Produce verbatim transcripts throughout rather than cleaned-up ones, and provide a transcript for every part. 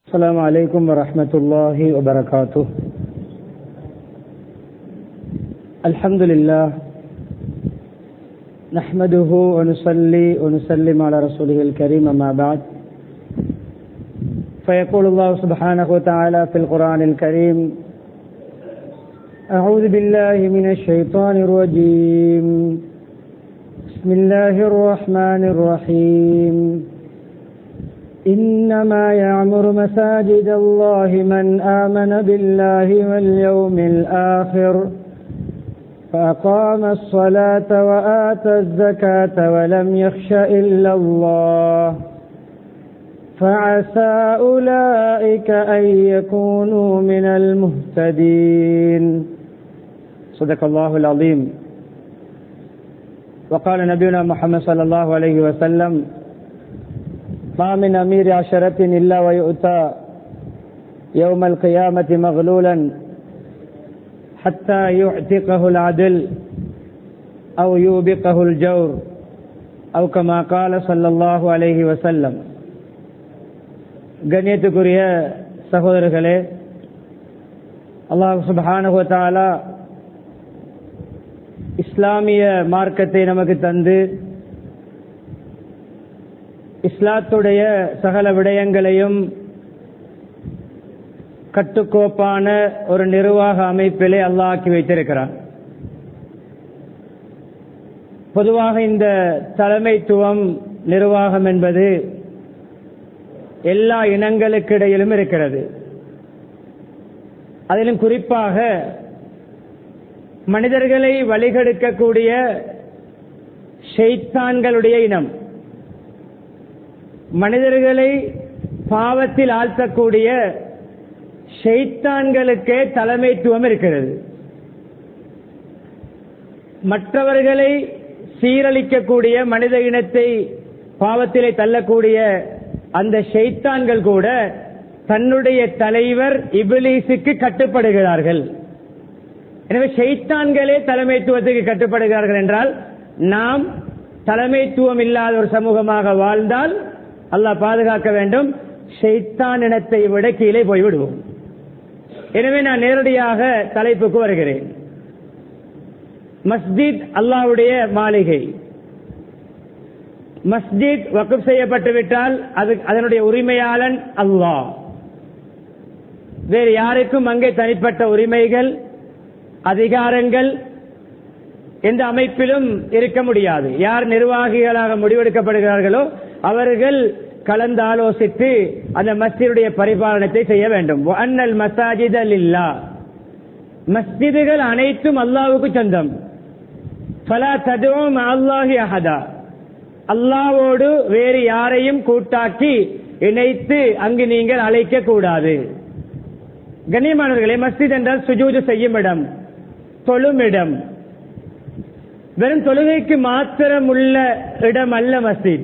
السلام عليكم ورحمة الله وبركاته. الحمد لله نحمده ونصلي ونسلم على رسوله الكريم أما بعد فيقول الله سبحانه وتعالى في القرآن الكريم: أعوذ بالله من الشيطان الرجيم بسم الله الرحمن الرحيم إنما يعمر مساجد الله من آمن بالله واليوم الآخر فأقام الصلاة وآتى الزكاة ولم يخش إلا الله فعسى أولئك أن يكونوا من المهتدين. صدق الله العظيم. وقال نبينا محمد صلى الله عليه وسلم: ما من أمير عشرة إلا ويؤتى يوم القيامة مغلولا حتى يعتقه العدل أو يوبقه الجور أو كما قال صلى الله عليه وسلم. கண்ணியத்துக்குரிய சகோதரர்களே, அல்லாஹ் சுப்ஹானஹு வ தஆலா இஸ்லாமிய மார்க்கத்தை நமக்கு தந்து இஸ்லாத்துடைய சகல விடயங்களையும் கட்டுக்கோப்பான ஒரு நிர்வாக அமைப்பிலே அல்லாஹ் ஆக்கி வைத்திருக்கிறார். பொதுவாக இந்த தலைமைத்துவம் நிர்வாகம் என்பது எல்லா இனங்களுக்கிடையிலும் இருக்கிறது. அதிலும் குறிப்பாக மனிதர்களை வழிகெடுக்கக்கூடிய ஷைத்தான்களுடைய இனம், மனிதர்களை பாவத்தில் ஆழ்த்தக்கூடிய ஷைத்தான்களுக்கே தலைமைத்துவம் இருக்கிறது. மற்றவர்களை சீரழிக்கக்கூடிய, மனித இனத்தை பாவத்திலே தள்ளக்கூடிய அந்த ஷைத்தான்கள் கூட தன்னுடைய தலைவர் இப்லீஸுக்கு கட்டுப்படுகிறார்கள். எனவே ஷைத்தான்களே தலைமைத்துவத்துக்கு கட்டுப்படுகிறார்கள் என்றால் நாம் தலைமைத்துவம் இல்லாத ஒரு சமூகமாக வாழ்ந்தால் அல்லாஹ் பாதுகாக்க வேண்டும், ஷைத்தான் இனத்தை விட கீழே போய்விடுவோம். எனவே நான் நேரடியாக தலைப்புக்கு வருகிறேன். மஸ்ஜித் அல்லாஹ்வுடைய மாளிகை. மஸ்ஜித் வக்ஃப் செய்யப்பட்டு விட்டால் அது அதனுடைய உரிமையாளன் அல்லாஹ். வேறு யாருக்கும் அங்கே தனிப்பட்ட உரிமைகள், அதிகாரங்கள் எந்த அமைப்பிலும் இருக்க முடியாது. யார் நிர்வாகிகளாக முடிவெடுக்கப்படுகிறார்களோ அவர்கள் கலந்து ஆலோசித்து அந்த மஸ்ஜிதுடைய பரிபாலனத்தை செய்ய வேண்டும். அன்னல் மசாஜித லில்லாஹ், மஸ்ஜிதுகள் அனைத்தும் அல்லாஹ்வுக்கு சொந்தம். ஃபலா ததுஉ மஅல்லாஹி அஹதா, அல்லாஹ்வோடு வேறு யாரையும் கூட்டாக்கி இணைத்து அங்கு நீங்கள் அழைக்க கூடாது. கண்ணியமானவர்களே, மஸ்ஜித் என்றால் சுஜூது செய்யும் இடம், தொழும் இடம். வெறும் தொழுகைக்கு மாத்திரம் உள்ள இடம் அல்ல மஸ்ஜித்.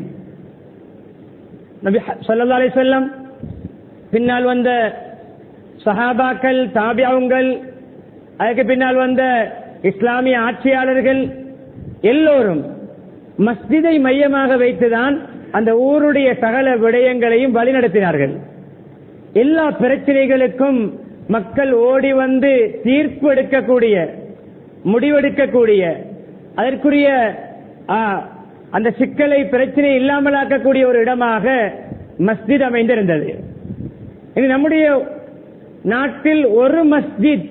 நபி ஸல்லல்லாஹு அலைஹி வஸல்லம், பின்னால் வந்த சஹாபாக்கள், தாபிஊன்கள், அதுக்கு பின்னால் வந்த இஸ்லாமிய ஆட்சியாளர்கள் எல்லோரும் மஸ்ஜிதை மையமாக வைத்துதான் அந்த ஊருடைய சகல விடயங்களையும் வழிநடத்தினார்கள். எல்லா பிரச்சனைகளுக்கும் மக்கள் ஓடி வந்து தீர்ப்பு எடுக்கக்கூடிய, முடிவெடுக்கக்கூடிய, அதற்குரிய அந்த சிக்கலை பிரச்சனை இல்லாமலாக்கக்கூடிய ஒரு இடமாக மஸ்ஜித் அமைந்திருந்தது. இது நம்முடைய நாட்டில் ஒரு மஸ்ஜித்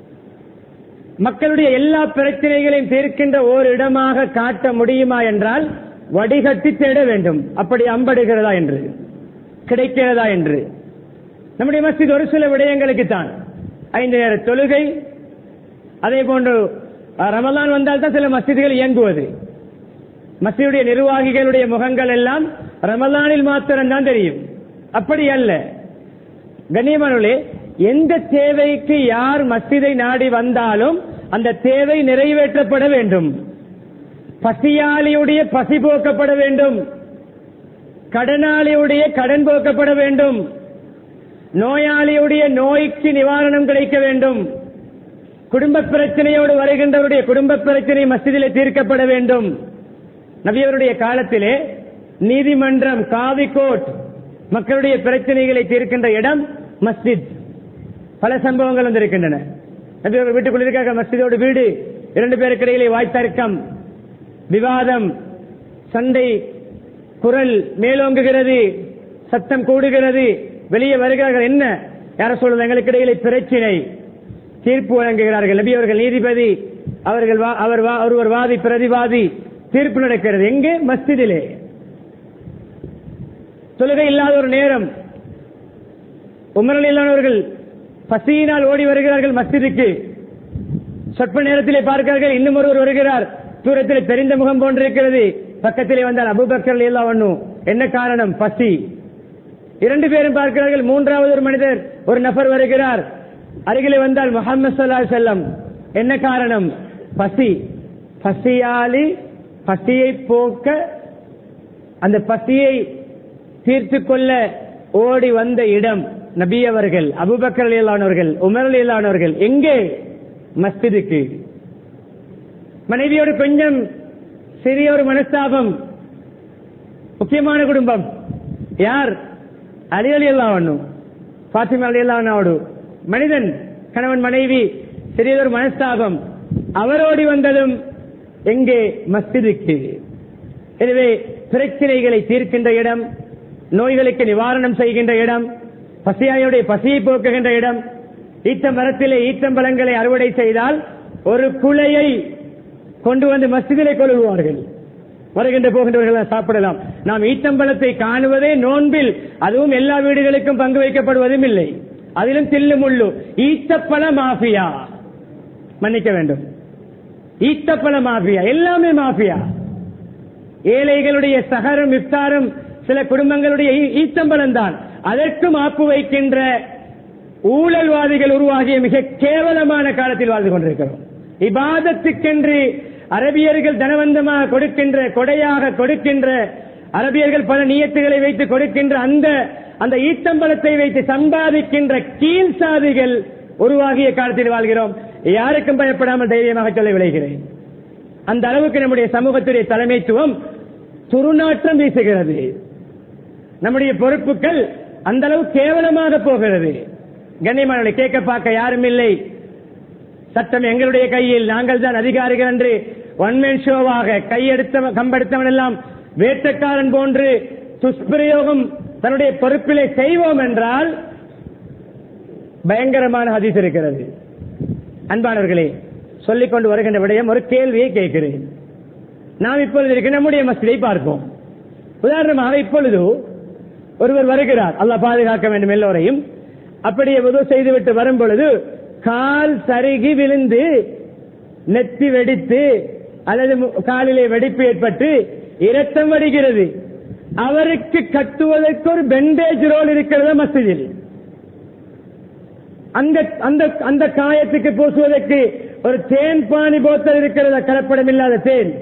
மக்களுடைய எல்லா பிரச்சனைகளையும் தீர்க்கின்ற ஒரு இடமாக காட்ட முடியுமா என்றால் வடிகட்டி தேட வேண்டும். அப்படி அம்படுகிறதா என்று, கிடைக்கிறதா என்று. நம்முடைய மஸ்ஜித் ஒரு சில விடயங்களுக்கு தான், ஐந்து நேர தொழுகை, அதே போன்று ரமலான் வந்தால் தான் சில மஸ்ஜிதுகள் இயங்குவது. மஸ்ஜிதுடைய நிர்வாகிகளுடைய முகங்கள் எல்லாம் ரமலானில் மாத்திரம்தான் தெரியும். அப்படி அல்ல. கண்ணியமானவர்களே, எந்த தேவைக்கு யார் மஸ்ஜிதை நாடி வந்தாலும் அந்த தேவை நிறைவேற்றப்பட வேண்டும். பசியாளியுடைய பசி போக்கப்பட வேண்டும், கடனாளியுடைய கடன் போக்கப்பட வேண்டும், நோயாளியுடைய நோய்க்கு நிவாரணம் கிடைக்க வேண்டும், குடும்ப பிரச்சனையோடு வருகின்றவருடைய குடும்ப பிரச்சனை மஸ்ஜிதிலே தீர்க்கப்பட வேண்டும். நபியவருடைய காலத்திலே நீதிமன்றம், காவி கோர்ட் மக்களுடைய பிரச்சனைகளை தீர்க்கின்ற இடம் மஸ்ஜித். பல சம்பவங்கள் வந்திருக்கின்றன. வீட்டுக்குள் இருக்க மஸ்ஜிதோடு வீடு, இரண்டு பேருக்கு இடையிலே வாய்த்தர்க்கம், விவாதம், சண்டை, குரல் மேலோங்குகிறது, சத்தம் கூடுகிறது, வெளியே வருகிறார்கள். என்ன யார சொல்றது, எங்களுக்கு இடையிலே பிரச்சினை, தீர்ப்பு வழங்குகிறார்கள். நபி அவர்கள் நீதிபதி, அவர்கள் அவர் ஒருவர் வாதி பிரதிவாதி, தீர்ப்பு நடக்கிறது. எங்கே? மஸ்ஜிதிலே. தொழுகை இல்லாத ஒரு நேரம் உமர் ரலியல்லாஹு பசியினால் ஓடி வருகிறார்கள் மஸ்ஜிதுக்கு. சொற்ப நேரத்திலே பார்க்கிறார்கள், இன்னும் ஒருவர் வருகிறார், தூரத்தில் தெரிந்த முகம் போன்றிருக்கிறது. பக்கத்திலே வந்தால் அபூபக்கர் ரலியல்லாஹு அன்ஹு. என்ன காரணம்? பசி. இரண்டு பேரும் பார்க்கிறார்கள், மூன்றாவது ஒரு மனிதர், ஒரு நபர் வருகிறார். அருகிலே வந்தால் முஹம்மது ஸல்லல்லாஹு அலைஹி வஸல்லம். என்ன காரணம்? பசி. பசியாலி பசியை போக்க, அந்த பசியை தீர்த்து கொள்ள ஓடி வந்த இடம் நபி அவர்கள், அபூபக்கர் ரலியல்லாஹு அன்ஹு அவர்கள், உமர் ரலியல்லாஹு அன்ஹு அவர்கள். எங்கே? மஸ்ஜிதுக்கு. மனைவியோடு கொஞ்சம் சிறிய ஒரு மனஸ்தாபம். முக்கியமான குடும்பம் யார்? அலி ரலியல்லாஹு அன்ஹு, ஃபாத்திமா ரலியல்லாஹு அன்ஹாவோடு. மனிதன், கணவன் மனைவி, சிறியதொரு மனஸ்தாபம். அவரோடி வந்ததும் எங்கே? மஸ்ஜிதுக்கு. எனவே பிரச்சனைகளை தீர்க்கின்ற இடம், நோய்களுக்கு நிவாரணம் செய்கின்ற இடம், பசியாயுடைய பசியை போக்குகின்ற இடம். ஈத்தம் மரத்திலே ஈத்தம்பழங்களை அறுவடை செய்தால் ஒரு குலையை கொண்டு வந்து மஸ்ஜிதிலே கொள்ளுவார்கள். வருகின்ற போகின்றவர்கள் சாப்பிடலாம். நாம் ஈத்தம்பழத்தை காணுவதே நோன்பில், அதுவும் எல்லா வீடுகளுக்கும் பங்கு வைக்கப்படுவதும் இல்லை. அதிலும் தில்லு முள்ளு. ஈத்தப்பழ மாஃபியா, மன்னிக்க வேண்டும், ஈத்தப்பழ மாஃபியா, எல்லாமே மாஃபியா. ஏழைகளுடைய சகரும் இஃப்தாரும் சில குடும்பங்களுடைய ஈத்தம்பழம் தான். அதற்கும் ஆப்பு வைக்கின்ற ஊழல்வாதிகள் உருவாகிய மிக கேவலமான காலத்தில் வாழ்ந்து கொண்டிருக்கிறோம். இபாதத்துக்கென்று அரபியர்கள் தனவந்தமாக கொடுக்கின்ற, கொடையாக கொடுக்கின்ற, அரபியர்கள் பல நியத்துகளை வைத்து கொடுக்கின்ற அந்த அந்த ஈத்தம்பழத்தை வைத்து சம்பாதிக்கின்ற கீழ் சாதிகள் உருவாகிய காலத்தில் வாழ்கிறோம். யாருக்கும் பயப்படாமல் தைரியமாக சொல்ல விளைகிறேன். அந்த அளவுக்கு நம்முடைய சமூகத்துடைய தலைமைத்துவம் துருநாற்றம் வீசுகிறது. நம்முடைய பொறுப்புகள் அந்த அளவு கேவலமாக போகிறது. கண்ணியமானவர்களை, கேட்க பார்க்க யாரும் இல்லை. சட்டம் எங்களுடைய கையில், நாங்கள் தான் அதிகாரிகள் என்று ஒன்மேன் ஷோவாக கையெடுத்த கம்பெடுத்தவன் எல்லாம் வேட்டக்காரன் போன்று துஷ்பிரயோகம் தன்னுடைய பொறுப்பிலே செய்வோம் என்றால் பயங்கரமான ஹதீஸ் இருக்கிறது. அன்பானவர்களே, சொல்லிக் கொண்டு வருகின்ற விடயம், ஒரு கேள்வியை கேட்கிறேன். நாம் இப்பொழுது இருக்க நம்முடைய மஸ்ஜிதை பார்ப்போம். உதாரணமாக இப்பொழுது ஒருவர் வருகிறார், அல்லாஹ் பாதுகாக்க வேண்டும் எல்லோரையும். அப்படியே உதவு செய்துவிட்டு வரும் பொழுது கால் சருகி விழுந்து நெத்தி வெடித்து அல்லது காலிலே வெடிப்பு ஏற்பட்டு இரத்தம் வடிகிறது. அவருக்கு கட்டுவதற்கு ஒரு பெண்டேஜ் ரோல் இருக்கிறது மஸ்ஜிதில். அந்த அந்த அந்த காயத்துக்கு பூசுவதற்கு ஒரு தேன் பானி போத்தல் இருக்கிறதா? கலப்படம் இல்லாத தேன்.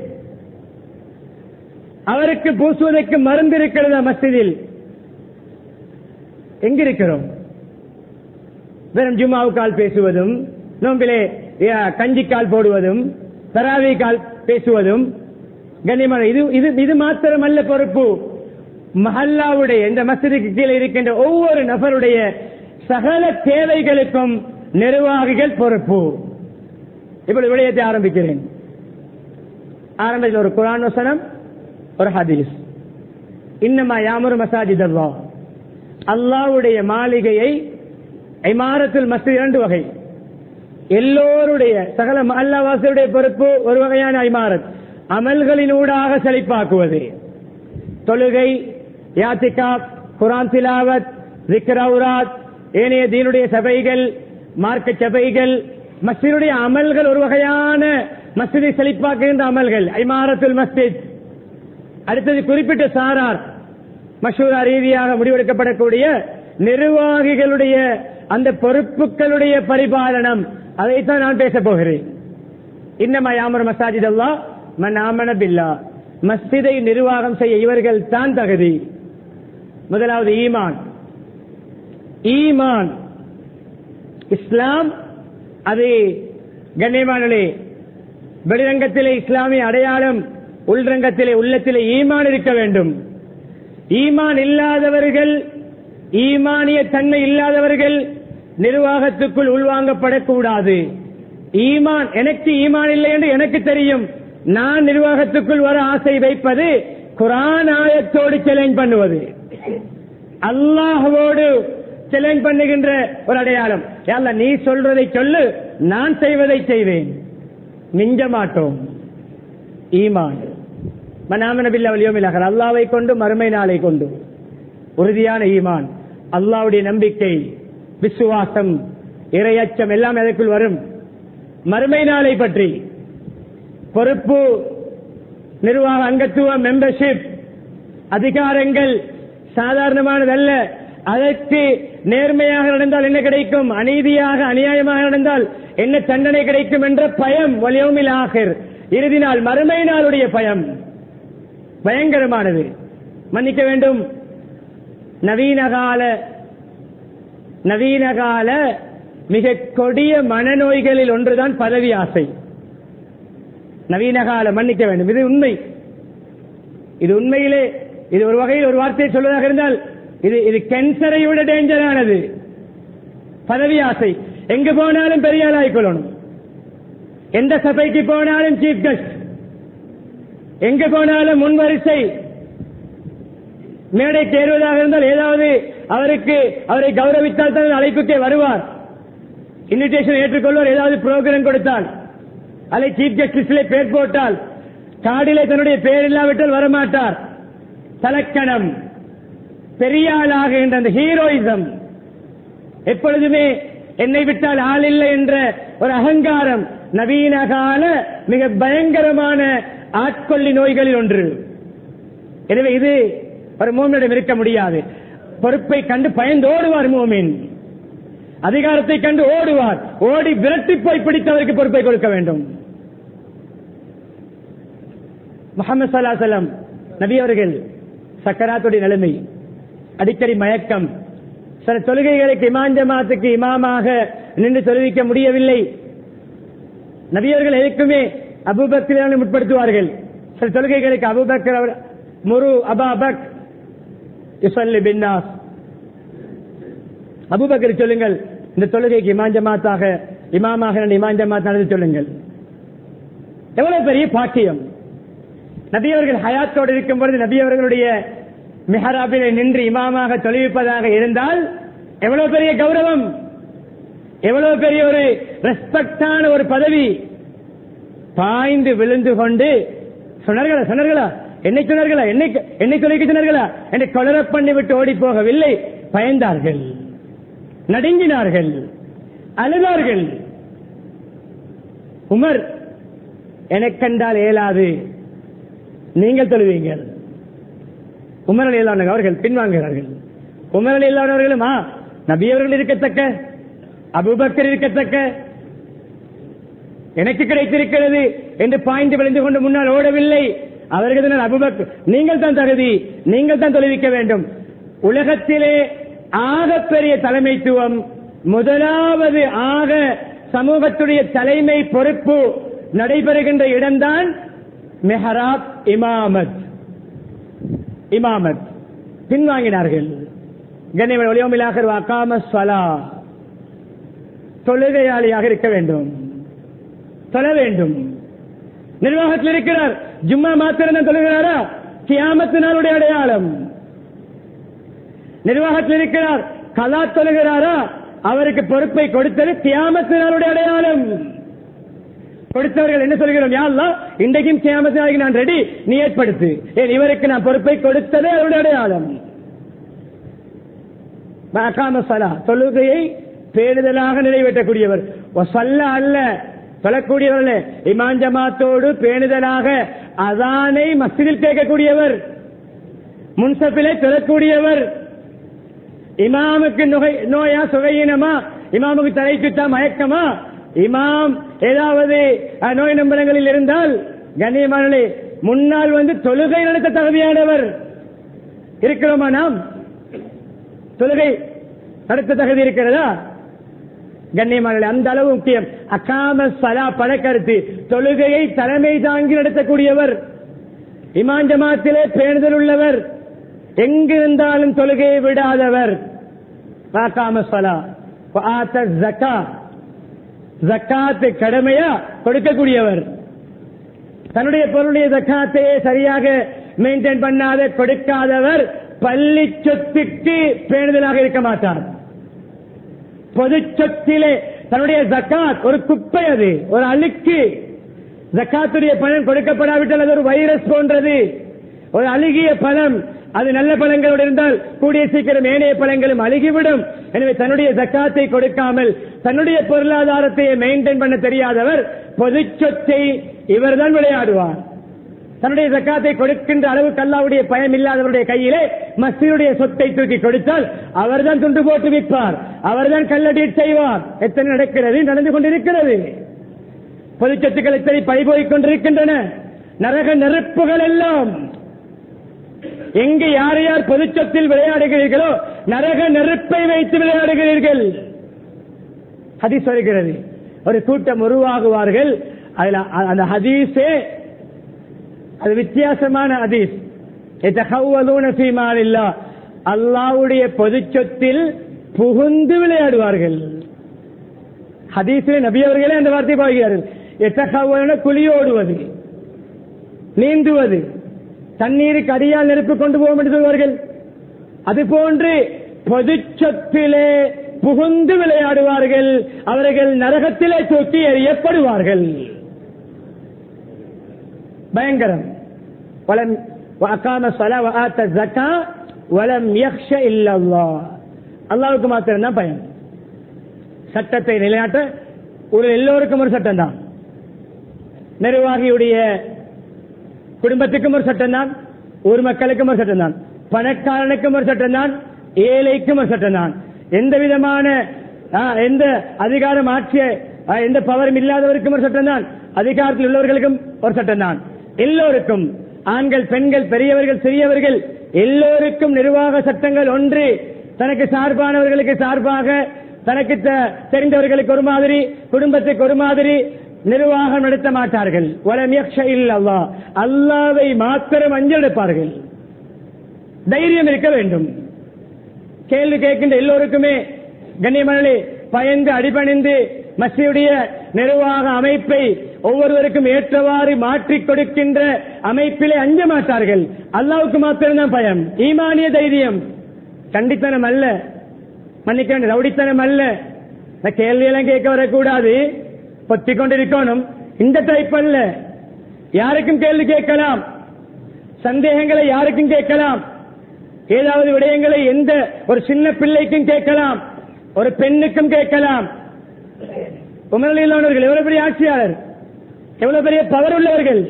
அவருக்கு பூசுவதற்கு மருந்து இருக்கிறதா மஸ்ஜிதில்? எங்கிருக்கிறோம்? வெறும் ஜும்மாவுக்கால் பேசுவதும், நோம்பிலே கஞ்சிக்கால் போடுவதும், தராவி கால் பேசுவதும் கண்ணியமான இது இது இது மாத்திரமல்ல பொறுப்பு. மஹல்லாவுடைய, இந்த மஸ்ஜிதுக்கு கீழே இருக்கின்ற ஒவ்வொரு நபருடைய சகல தேவைகளுக்கும் நிர்வாகிகள் பொறுப்பு. இப்படி விடயத்தை ஆரம்பிக்கிறேன். ஆரம்பத்தில் ஒரு குர்ஆன் வசனம், ஒரு ஹதீஸ். இன்னமா யாமுரு மசாஜித் அல்லாஹ், அல்லாஹ்வுடைய மாளிகையை, இமாரத்துல் மஸ்ஜித் இரண்டு வகை. எல்லோருடைய சகல மஹல்லாவாசியுடைய பொறுப்பு ஒரு வகையான இமாரத், அமல்களினூடாக செழிப்பாக்குவது. தொழுகை, யாத்திகாப், குர்ஆன் திலாவத், ஸிக்ர் அவுராத், ஏனைய தீனுடைய சபைகள், மார்க்க சபைகள், மஸ்ஜிதுடைய அமல்கள் ஒரு வகையான மஸ்ஜிதை செழிப்பாக்குகின்ற அமல்கள், இமாரத்துல் மஸ்ஜித். அடுத்தது குறிப்பிட்ட சாரார் மஷூரா ரீதியாக முடிவெடுக்கப்படக்கூடிய நிர்வாகிகளுடைய அந்த பொறுப்புகளுடைய பரிபாலனம், அதைத்தான் நான் பேச போகிறேன். இன்னமா யாமுரு மசாஜித் அல்லாஹ் மன் ஆமன பில்லாஹ், மஸ்ஜிதை நிர்வாகம் செய்ய இவர்கள் தான் தகுதி. முதலாவது ஈமான். ஈமான் இஸ்லாம், அது கண்ணியமானே, வெளிரங்கத்திலே இஸ்லாமிய அடையாளம், உள்ரங்கத்திலே உள்ளத்திலே ஈமான் இருக்க வேண்டும். ஈமான் இல்லாதவர்கள் ஈமானிய தன்மை இல்லாதவர்கள் நிர்வாகத்துக்குள் உள்வாங்கப்படக்கூடாது. ஈமான், எனக்கு ஈமான் இல்லை என்று எனக்கு தெரியும், நான் நிர்வாகத்துக்குள் வர ஆசை வைப்பது குர்ஆன் ஆயத்தோடு சேலஞ்ச் பண்ணுவது, அல்லாஹ்வோடு சேலஞ்ச் பண்ணுகின்ற ஒரு அடையாளம். யல்லா நீ சொல்றதை சொல்லு, நான் செய்வதை செய்வேன், மிஞ்ச மாட்டோம். ஈமான் மன் ஆமன பில்லாஹி வல் யௌமில் ஆகிர், அல்லாஹ்வை கொண்டு மறுமை நாளை கொண்டு உறுதியான ஈமான், அல்லாஹ்வுடைய நம்பிக்கை, விசுவாசம், இறையச்சம் எல்லாம் அதற்குள் வரும். மறுமை நாளை பற்றி பொறுப்பு, நிர்வாக அங்கத்துவம், மெம்பர்ஷிப், அதிகாரங்கள் சாதாரணமானதல்ல. அதற்கு நேர்மையாக நடந்தால் என்ன கிடைக்கும், அநீதியாக அநியாயமாக நடந்தால் என்ன தண்டனை கிடைக்கும் என்ற பயம், வல் யௌமில் ஆகிர், இறுதி நாள் மறுமை நாளுடைய பயம் பயங்கரமானது. மன்னிக்க வேண்டும், நவீனகால நவீனகால மிக கொடிய மனநோய்களில் ஒன்றுதான் பதவி ஆசை. நவீனகால, மன்னிக்க வேண்டும், இது உண்மை. இது உண்மையிலே இது ஒரு வகையில் ஒரு வார்த்தையை சொல்வதாக இருந்தால் இது இது கேன்சரை விட டேஞ்சரானது. பதவி ஆசை. எங்கு போனாலும் பெரிய ஆளாய்க்கொள்ளணும், எந்த சபைக்கு போனாலும் சீஃப் கெஸ்ட், எங்கு போனாலும் முன்வரிசை, மேடை தேர்வதாக இருந்தால் ஏதாவது அவருக்கு அவரை கௌரவித்தால் தான் அழைப்புக்கே வருவார், இன்விடேஷன் ஏற்றுக்கொள்வார். ஏதாவது புரோகிராம் கொடுத்தால், அதை சீஃப் கெஸ்ட் லிஸ்டிலே பேர் போட்டால், கார்டிலே தன்னுடைய பேர் இல்லாவிட்டால் வரமாட்டார். தலக்கணம், பெரிய ஆளாக என்ற அந்த ஹீரோயிசம், எப்பொழுதுமே என்னை விட்டால் ஆள் இல்லை என்ற ஒரு அகங்காரம் நவீன கால மிக பயங்கரமான ஆட்கொள்ளி நோய்களில் ஒன்று. எனவே இது ஒரு மூமினிடம் இருக்க முடியாது. பொறுப்பை கண்டு பயந்து ஓடுவார் மூமின், அதிகாரத்தை கண்டு ஓடுவார், ஓடி விரட்டி போய் பிடித்தவருக்கு பொறுப்பை கொடுக்க வேண்டும். முஹம்மது ஸல்லல்லாஹு அலைஹி வஸல்லம் நபி அவர்கள் சக்கராத்துடைய நிலைமை, அடிக்கடி மயக்கம், சில தொழுகைகளுக்கு இமாம் ஜமாத்துக்கு இமாமாக நின்று தொழுவிக்க முடியவில்லை. நபியவர்கள் எதுக்குமே அபூபக்கரை முற்படுத்துவார்கள். சில தொழுகைகளுக்கு அபூபக்கர் முரு அபாபக் யுஸல்லி பின்னாஸ், அபூபக்கர் சொல்லுங்கள் இந்த தொழுகைக்கு இமாம் ஜமாத்தாக இமாமாக இமாம் ஜமாத் நடந்து சொல்லுங்கள். எவ்வளவு பெரிய பாக்கியம்! நபியவர்கள் ஹயாத்தோடு இருக்கும் பொழுது நபியவர்களுடைய மிஹராபிலே நின்று இமாமாக தொழுவிப்பதாக இருந்தால் எவ்வளவு பெரிய கௌரவம், எவ்வளவு பெரிய ஒரு ரெஸ்பெக்டான ஒரு பதவி. பாய்ந்து விழுந்து கொண்டு சொன்னார்களா சொன்னார்களா என்னை சொன்னார்களா என்னை என்னை தொலைக்க சொன்னார்களா என்னை கொலர பண்ணி விட்டு ஓடி போகவில்லை, பயந்தார்கள், நடுங்கினார்கள், அழுதார்கள். உமர் எனக்கென்றால் இயலாது, நீங்கள் தொழுவீங்கள். உமர் ரலியல்லாஹு அவர்கள் பின்வாங்குகிறார்கள். உமர் ரலியல்லாஹு அவர்களும் நபியவர்கள் இருக்கத்தக்க, அபூபக்கர் இருக்கத்தக்க, எனக்கு கிடைத்திருக்கிறது என்று பாய்ந்து விழுந்து கொண்டு முன்னால் ஓடவில்லை. அவர்கள் அபூபக்கர் நீங்கள் தான் தகுதி, நீங்கள் தான் தொழுவிக்க வேண்டும். உலகத்திலே ஆகப்பெரிய தலைமைத்துவம், முதலாவது ஆக சமூகத்துடைய தலைமை பொறுப்பு நடைபெறுகின்ற இடம்தான் மெஹராப், இமாமத். இமாமத் பின்வாங்கினார்கள். கண்ணியமான ஒலியோமிலாக அகாம ஸலா, தொழுகையாளியாக இருக்க வேண்டும், தொழ வேண்டும். நிர்வாகத்தில் இருக்கிறார், ஜும்மா மாத்திரம் தொழுகிறாரா, கியாமத்து நாளுடைய அடையாளம். நிர்வாகத்தில் இருக்கிறார், கலா தொழுகிறாரா, அவருக்கு பொறுப்பை கொடுத்தது கியாமத்து நாளுடைய அடையாளம். கொடுத்தவர்கள் என்ன சொல்கிறோம், யா அல்லாஹ் இன்றைக்கும் கியாமத்து நாளைக்கு நான் ரெடி, நீ ஏற்படுத்து. ஏன் இவருக்கு நான் பொறுப்பை கொடுத்ததே அவருடைய அடையாளம். அகாம ஸலா, தொழுகையை பேணுதலாக நிறைவேற்றக்கூடியவர். வஸல்ல அல்ல, சொல்லக்கூடியவர்களே, இமாம் ஜமாத்தோடு பேணுதலாக அதானை மஸ்ஜிதில் கேட்கக்கூடியவர், முன்சபிலை சொல்லக்கூடியவர். இமாமுக்கு நோயா சுகையினமா, இமாமுக்கு தலை சுத்தா மயக்கமா, இமாம் ஏதாவது நோய் நம்பலங்களில் இருந்தால் கண்ணியமானே முன்னால் வந்து தொழுகை நடத்த தகுதியானவர். இருக்கிறோமா நாம்? தொழுகை நடத்த தகுதி இருக்கிறதா? கண்ணியமான அந்த அளவு முக்கியம். அகாம ஸலா பழக்கருத்து, தொழுகையை தலைமை தாங்கி நடத்தக்கூடியவர், இமாம் ஜமாத்திலே பேணுதல் உள்ளவர், எங்கிருந்தாலும் தொழுகையை விடாதவர். வஅகாம ஸலாத் வஆத ஸகாத், ஜக்காத் கடமையா கொடுக்கக்கூடியவர். தன்னுடைய பொருளுடைய ஜக்காத்தையே சரியாக மெயின்டைன் பண்ணாத கொடுக்காதவர் பள்ளி சொத்துக்கு பேணுதலாக இருக்க மாட்டார். பொது சொத்திலே தன்னுடைய ஜக்காத் ஒரு குப்பை, அது ஒரு அழுக்கு. ஜக்காத்துடைய பணம் கொடுக்கப்படாவிட்டால் அது ஒரு வைரஸ் போன்றது, ஒரு அழுகிய பணம். அது நல்ல பழங்களோடு இருந்தால் கூடிய சீக்கிரம் ஏனைய பழங்களும் அழுகிவிடும். எனவே தன்னுடைய ஜக்காத்தை கொடுக்காமல் தன்னுடைய பொருளாதாரத்தை மெயின்டைன் பண்ண தெரியாதவர் பொது சொத்தை இவர்தான் விளையாடுவார். தன்னுடைய ஜக்காத்தை கொடுக்கின்ற அளவுக்கு அல்லாஹ்வுடைய பயம் இல்லாதவருடைய கையிலே மஸ்ஜிதுடைய சொத்தை தூக்கி கொடுத்தால் அவர்தான் துண்டு போட்டு விற்பார், அவர்தான் கள்ளடி செய்வார். எத்தனை நடக்கிறது, நடந்து கொண்டிருக்கிறது. பொது சொத்துக்கள் எத்தனை பறிபோய்க் கொண்டிருக்கின்றன. நரக நெருப்புகள் எல்லாம் எங்கு யார் யார் பொது சொத்தில் விளையாடுகிறீர்களோ நரக நெருப்பை வைத்து விளையாடுகிறீர்கள். ஹதீஸ் வருகிறது, ஒரு கூட்டம் உருவாகுவார்கள். அந்த ஹதீஸே அது வித்தியாசமான ஹதீஸ். அல்லாஹ்வுடைய பொது சொத்தில் புகுந்து விளையாடுவார்கள். ஹதீஸிலே நபி அவர்களே அந்த வார்த்தை பாய்கிறார்கள். குளியோடுவது, நீந்துவது, தண்ணீருக்கு அடியால் நெருப்பு கொண்டு போக என்று சொல்வார்கள். அதுபோன்று பொது சொத்திலே புகுந்து விளையாடுவார்கள். அவர்கள் நரகத்திலே தூக்கி எறியப்படுவார்கள். பயங்கரம். அல்லாஹ்வுக்கு மாத்திரம் தான் பயம். சட்டத்தை நிலைநாட்ட ஒரு எல்லோருக்கும் ஒரு சட்டம் தான். நிர்வாகியுடைய குடும்பத்துக்கும் ஒரு சட்டம் தான், ஊர் மக்களுக்கும் ஒரு சட்டம் தான், பணக்காரனுக்கும் ஒரு சட்டம் தான், ஏழைக்கும் ஒரு சட்டம் தான். எந்த விதமான எந்த அதிகாரம் ஆட்சிய எந்த பவரும் இல்லாதவருக்கும் ஒரு சட்டம் தான், அதிகாரத்தில் உள்ளவர்களுக்கும் ஒரு சட்டம் தான். எல்லோருக்கும், ஆண்கள், பெண்கள், பெரியவர்கள், சிறியவர்கள் எல்லோருக்கும் நிர்வாக சட்டங்கள் ஒன்று. தனக்கு சார்பானவர்களுக்கு சார்பாக, தனக்கு தெரிந்தவர்களுக்கு ஒரு மாதிரி, குடும்பத்துக்கு ஒரு மாதிரி நிர்வாகம் நடத்த மாட்டார்கள். அல்லாஹ்வை மாத்திரம் அஞ்செடுப்பார்கள். தைரியம் இருக்க வேண்டும். கேள்வி கேட்கின்ற எல்லோருக்குமே கண்ணியமானே பயந்து அடிபணிந்து மஸ்ஜிதுடைய நிர்வாக அமைப்பை ஒவ்வொருவருக்கும் ஏற்றவாறு மாற்றிக் கொடுக்கின்ற அமைப்பிலே அஞ்ச மாட்டார்கள். அல்லாஹ்வுக்கு மாத்திரம்தான் பயம். ஈமானிய தைரியம், கண்டித்தனம் அல்ல, மன்னிக்க ரவுடித்தனம் அல்ல. கேள்வியெல்லாம் கேட்க வரக்கூடாது, பொத்திக் கொண்டிருக்கணும். இந்த டைப் அல்ல. யாருக்கும் கேள்வி கேட்கலாம், சந்தேகங்களை யாருக்கும் கேட்கலாம், ஏதாவது விடயங்களை எந்த ஒரு சின்ன பிள்ளைக்கும் கேட்கலாம், ஒரு பெண்ணுக்கும் கேட்கலாம். உமர் ரலியல்லாஹு எவ்வளவு பெரிய ஆட்சியாளர், எவ்வளவு பெரிய பவர் உள்ளவர்கள்.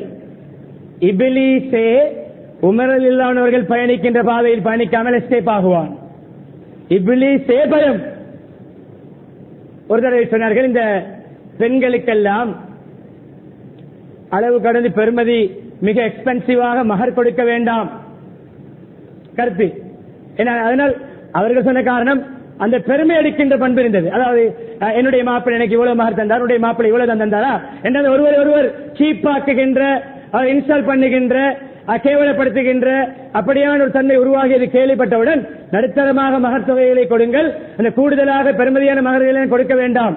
இப்லீஸே உமர் ரலியல்லாஹு அவர்கள் பயணிக்கின்ற பாதையில் பயணிக்காமல் எஸ்கேப் ஆகுவான். இப்லீஸே பயம். ஒரு தடவை சொன்னார்கள், இந்த பெண்களுக்கெல்லாம் அளவு கடந்து பெருமதி மிக எக்ஸ்பென்சிவாக மகர் கொடுக்க வேண்டாம் கருத்து. அதனால் அவர்கள் சொன்ன காரணம் அந்த பெருமை அடிக்கின்ற பண்பு இருந்தது. அதாவது என்னுடைய மாப்பிள்ளை எனக்கு இவ்வளவு மகர் தந்தார், என்னுடைய மாப்பிள்ளை இவ்வளவு தந்தாரா என்ற ஒருவர் ஒருவர் சீப்பாக்குகின்ற, இன்ஸ்டால் பண்ணுகின்ற, கேவலப்படுத்துகின்ற அப்படியான ஒரு தன்மை உருவாகியது கேள்விப்பட்டவுடன் நடுத்தரமாக மகர் தொகைகளை கொடுங்கள், அந்த கூடுதலாக பெருமதியான மகர்களை கொடுக்க வேண்டாம்.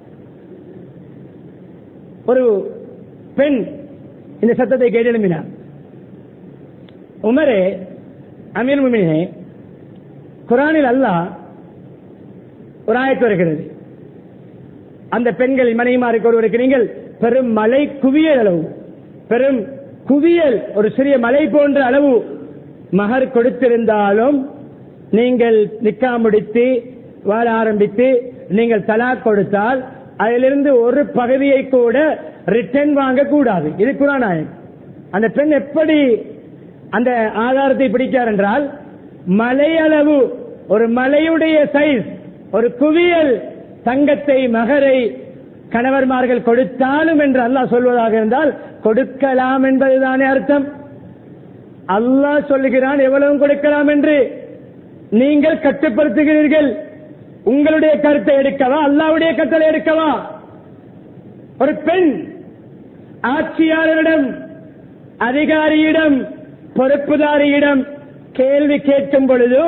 ஒரு பெண் இந்த சத்தத்தை கேட்டு எழுப்பினார். உமரே, அமீர் முஃமினீனே, குர்ஆனில் அல்லாஹ் ஒரு ஆயத்து வருகிறது. அந்த பெண்கள் மனைவிமாருக்கு ஒருவருக்கு நீங்கள் பெரும் மலை குவியல் அளவு, பெரும் குவியல் ஒரு சிறிய மலை போன்ற அளவு மகர் கொடுத்திருந்தாலும் நீங்கள் நிக்கா முடித்து வாழ ஆரம்பித்து நீங்கள் தலாக் கொடுத்தால் அதிலிருந்து ஒரு பகுதியை கூட ரிட்டர்ன் வாங்க கூடாது. இது குர்ஆன் ஆயத். அந்த பெண் எப்படி அந்த ஆதாரத்தை பிடிக்கார் என்றால், மலையளவு ஒரு மலையுடைய சைஸ் ஒரு குவியல் தங்கத்தை மகரை கணவர்மார்கள் கொடுத்தாலும் என்று அல்லாஹ் சொல்வதாக இருந்தால் கொடுக்கலாம் என்பதுதானே அர்த்தம். அல்லாஹ் சொல்லுகிறான் எவ்வளவு கொடுக்கலாம் என்று. நீங்கள் கட்டுப்படுத்துகிறீர்கள். உங்களுடைய கருத்தை எடுக்கவா, அல்லாஹ்வுடைய கட்டளை எடுக்கவா? ஒரு பெண் ஆட்சியாளரிடம், அதிகாரியிடம், பொறுப்புதாரியிடம் கேள்வி கேட்கும் பொழுது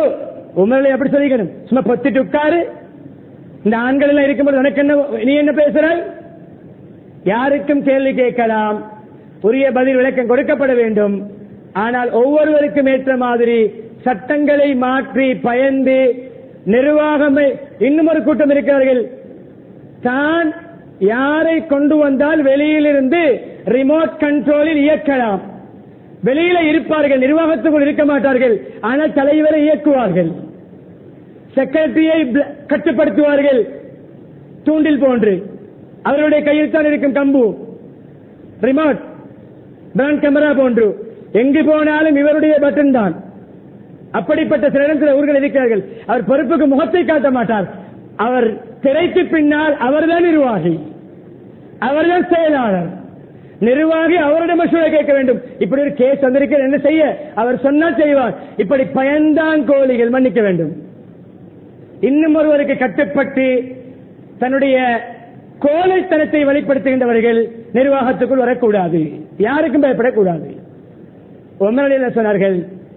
உமர்களை அப்படி சொல்லிக்கணும், சும்மா பொத்திட்டு உட்காரு, இந்த ஆண்கள் எல்லாம் இருக்கும்போது உனக்கு என்ன, நீ என்ன பேசுறாய்? யாருக்கும் கேள்வி கேட்கலாம், உரிய பதில் விளக்கம் கொடுக்கப்பட வேண்டும். ஆனால் ஒவ்வொருவருக்கும் ஏற்ற மாதிரி சட்டங்களை மாற்றி பயந்து நிர்வாகம். இன்னும் ஒரு கூட்டம் இருக்கிறார்கள், தான் யாரை கொண்டு வந்தால் வெளியிலிருந்து ரிமோட் கண்ட்ரோலில் இயக்கலாம். வெளியில இருப்பார்கள், நிர்வாகத்துக்குள் இருக்க மாட்டார்கள், ஆனால் தலைவரை இயக்குவார்கள், செக்ரட்டரியை கட்டுப்படுத்துவார்கள். தூண்டில் போன்று அவருடைய கையில் தான் இருக்கும் கம்பு, ரிமோட், பிராண்ட் கேமரா போன்று எங்கு போனாலும் இவருடைய பட்டன் தான். அப்படிப்பட்ட சிலரும் சில ஊர்கள் இருக்கிறார்கள். அவர் பொறுப்புக்கு முகத்தை காட்ட மாட்டார், அவர் திரைக்கு பின்னால் அவர்தான் நிர்வாகி, அவர்தான் செயலாளர். நிர்வாகி அவரிடம் மசூரா கேட்க வேண்டும். இப்படி ஒரு கேஸ் வந்திருக்க என்ன செய்ய, அவர் சொன்னால் செய்வார். இப்படி பயந்தான் கோழிகள் மன்னிக்க வேண்டும். இன்னும் ஒருவருக்கு கட்டுப்பட்டு தன்னுடைய கோழைத்தனத்தை வெளிப்படுத்துகின்றவர்கள் நிர்வாகத்துக்குள் வரக்கூடாது, யாருக்கும் பயப்படக்கூடாது. உமர் என்ன சொன்னார்கள்,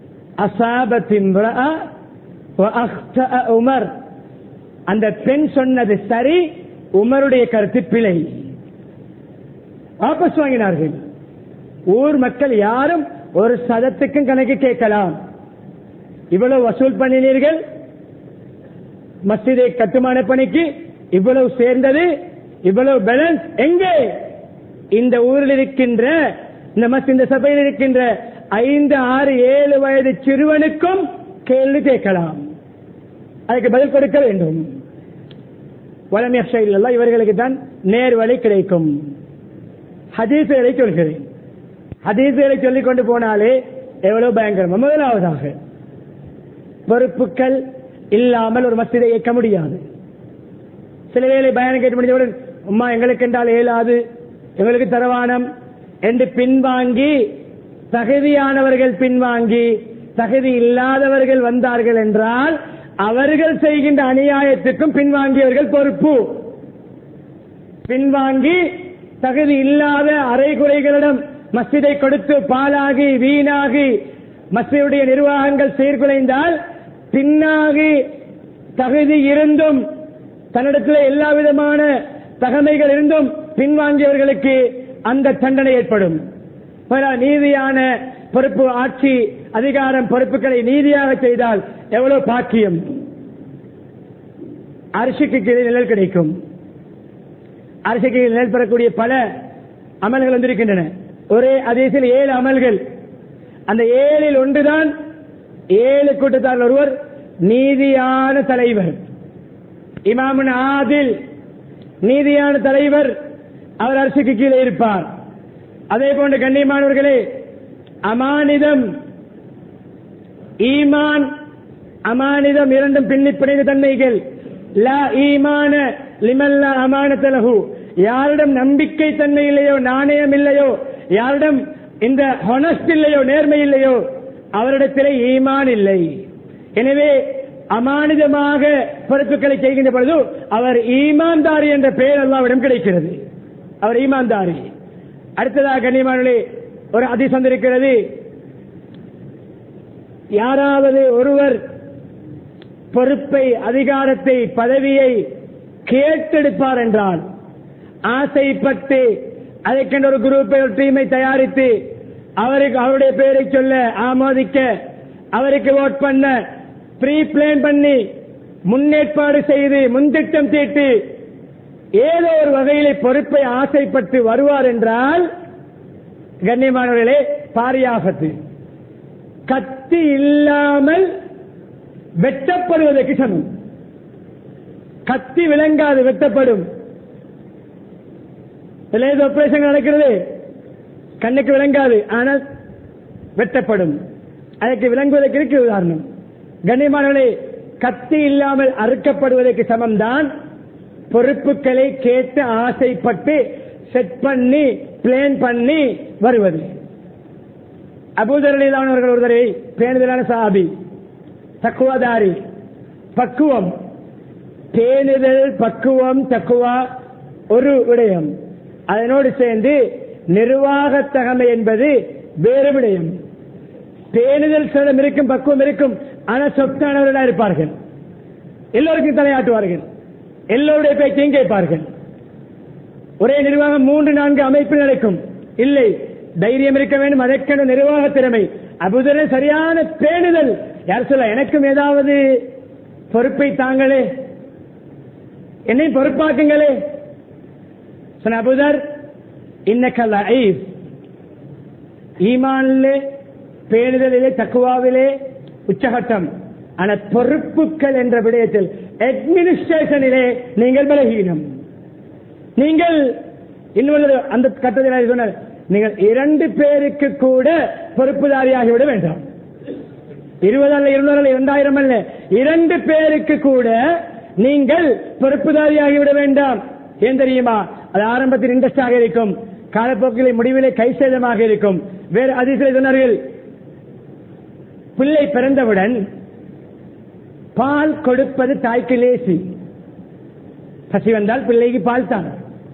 உமர், அந்த பெண் சொன்னது சரி, உமருடைய கருத்து பிழை. வாபஸ் வாங்கினார்கள். ஊர் மக்கள் யாரும் ஒரு சதத்துக்கும் கணக்கு கேட்கலாம், இவ்வளவு வசூல் பண்ணினீர்கள், மஸ்ஜிதை கட்டுமான பணிக்கு இவ்வளவு சேர்ந்தது, இவ்வளவு பேலன்ஸ் எங்கே? இந்த ஊரில் இருக்கின்ற, இந்த மஸ்ஜித் சபையில் இருக்கின்ற ஐந்து ஆறு ஏழு வயது சிறுவனுக்கும் கேள்வி கேட்கலாம், அதுக்கு பதில் கொடுக்க வேண்டும். வளமையெல்லாம் இவர்களுக்கு தான் நேர் வழி கிடைக்கும். ஹதீசுகளை சொல்கிறேன், ஹதீசுகளை சொல்லிக் கொண்டு போனாலே எவ்வளவு பயங்கரம். முதலாவதாக, பொறுப்புகள் இல்லாமல் ஒரு மஸ்ஜிதை இயக்க முடியாது. சில வேளை பயணம் கேட்டு முடிந்தவுடன் உம்மா எங்களுக்கு என்றால் இயலாது, எங்களுக்கு தரவானம் என்று பின்வாங்கி, தகுதியானவர்கள் பின்வாங்கி தகுதி இல்லாதவர்கள் வந்தார்கள் என்றால் அவர்கள் செய்கின்ற அநியாயத்துக்கும் பின்வாங்கியவர்கள் பொறுப்பு. பின்வாங்கி தகுதி இல்லாத அரைகுறைகளிடம் மஸ்ஜிதை கொடுத்து பாலாகி வீணாகி மஸ்ஜிதுடைய நிர்வாகங்கள் சீர்குலைந்தால், பின்னாகி தகுதி இருந்தும் தன்னிடத்தில் எல்லா விதமான தகமைகள் இருந்தும் பின்வாங்கியவர்களுக்கு அந்த தண்டனை ஏற்படும். நீதியான பொறுப்பு, ஆட்சி அதிகாரம் பொறுப்புகளை நீதியாக செய்தால் எவ்வளவு பாக்கியம். அரிசிக்கு கீழே நிழல் கிடைக்கும். அரிசிக்கு நிழல் பெறக்கூடிய பல அமல்கள் வந்திருக்கின்றன. ஒரே ஹதீஸில் ஏழு அமல்கள். அந்த ஏழில் ஒன்றுதான், ஏழு கூட்டத்தார் ஒருவர் நீதியான தலைவர், இமாமுன் ஆதில், நீதியான தலைவர், அவர் அரிசிக்கு கீழே இருப்பார். அதே போன்ற கண்ணியமானவர்களே, அமானிதம், ஈமான், அமானிதம் இரண்டும் பின்னி பிணைந்த தன்மைகள். லா ஈமான லிமல்லா அமானத்தலஹு, யாரிடம் நம்பிக்கை தன்மை இல்லையோ, நாணயம் இல்லையோ, யாரிடம் இந்த ஹொனஸ்ட் இல்லையோ, நேர்மை இல்லையோ, அவரிடத்திலே ஈமான் இல்லை. எனவே அமானிதமாக பொறுப்புகளை செய்கின்ற பொழுது அவர் ஈமான்தாரி என்ற பெயர் அல்லாஹ்விடம் கிடைக்கிறது. அவர் ஈமான்தாரி. அடுத்ததாக கண்ணியமானவர்களே, ஒரு ஹதீஸ் வந்திருக்கிறது, யாராவது ஒருவர் பொறுப்பை, அதிகாரத்தை, பதவியை கேட்டெடுப்பார் என்றால், ஆசைப்பட்டு அதற்கென்ற ஒரு குரூப்பை, ஒரு டீமை தயாரித்து அவருக்கு அவருடைய பெயரை சொல்ல, ஆமோதிக்க, அவருக்கு ஓட் பண்ண, ப்ரீ பிளான் பண்ணி, முன்னேற்பாடு செய்து, முன்திட்டம் தீட்டி ஏதோ ஒரு வகையிலே பொறுப்பை ஆசைப்பட்டு வருவார் என்றால், கண்ணியமானவர்களே, பாரியாகத்து, கத்தி இல்லாமல் வெட்டப்படுவதற்கு சமம். கத்தி விளங்காது, வெட்டப்படும். ஆபரேஷன் நடக்கிறது, கண்ணுக்கு விளங்காது, ஆனால் வெட்டப்படும். அதற்கு விளங்குவதற்கு இருக்கு உதாரணம். கண்ணியமானவர்களே, கத்தி இல்லாமல் அறுக்கப்படுவதற்கு சமம்தான் பொறுப்புகளை கேட்டு ஆசைப்பட்டு செட் பண்ணி பிளான் பண்ணி வருவது. அபூதர் ரலியல்லாஹு அன்ஹு ஒரு தடவை பேணுதலான சஹாபி, தக்குவாதாரி, பக்குவம், பேணுதல், பக்குவம், தக்குவா ஒரு விடயம். அதனோடு சேர்ந்து நிர்வாகத்தகமை என்பது வேறு விடயம். பேணுதல் சிலம் இருக்கும், பக்குவம் இருக்கும், ஆனா சொத்தானவர்களாக இருப்பார்கள். எல்லோருக்கும் தலையாட்டுவார்கள், எல்லோருடைய பேச்சையும் கேட்பார்கள். ஒரே நிர்வாகம் மூன்று நான்கு அமைப்பு நடக்கும். இல்லை, தைரியம் இருக்க வேண்டும், அதற்கான நிர்வாக திறமை. அபூதர் சரியான பேணுதல். யார் சொல்ல, எனக்கும் ஏதாவது பொறுப்பை தாங்களே, என்னை பொறுப்பாக்குங்களே. சொன்ன அபூதர், இன்னக்கல் லஈஃப், ஈமானிலே, பேணுதலிலே, தக்குவாவிலே உச்சகட்டம். ஆனா பொறுப்புகள் என்ற விடயத்தில், அட்மினிஸ்ட்ரேஷனிலே நீங்கள் பலகீனம். நீங்கள் இன்னொரு அந்த கட்டத்தில் சொன்னார், நீங்கள் இரண்டு பேருக்கு கூட பொறுப்புதாரியாகிவிட வேண்டாம். இருபது அல்ல, இருநூறு அல்ல, இரண்டாயிரம் அல்ல, இரண்டு பேருக்கு கூட நீங்கள் பொறுப்புதாரியாகிவிட வேண்டாம். ஏன் தெரியுமா? அது ஆரம்பத்தில் இன்ட்ரெஸ்டாக இருக்கும், காலப்போக்கிலே முடிவிலே கை சேதமாக இருக்கும். வேறு அதிசய சொன்னார்கள், பிள்ளை பிறந்தவுடன் பால் கொடுப்பது தாய்க்கு லேசி. பசி வந்தால் பிள்ளைக்கு பால் தான்.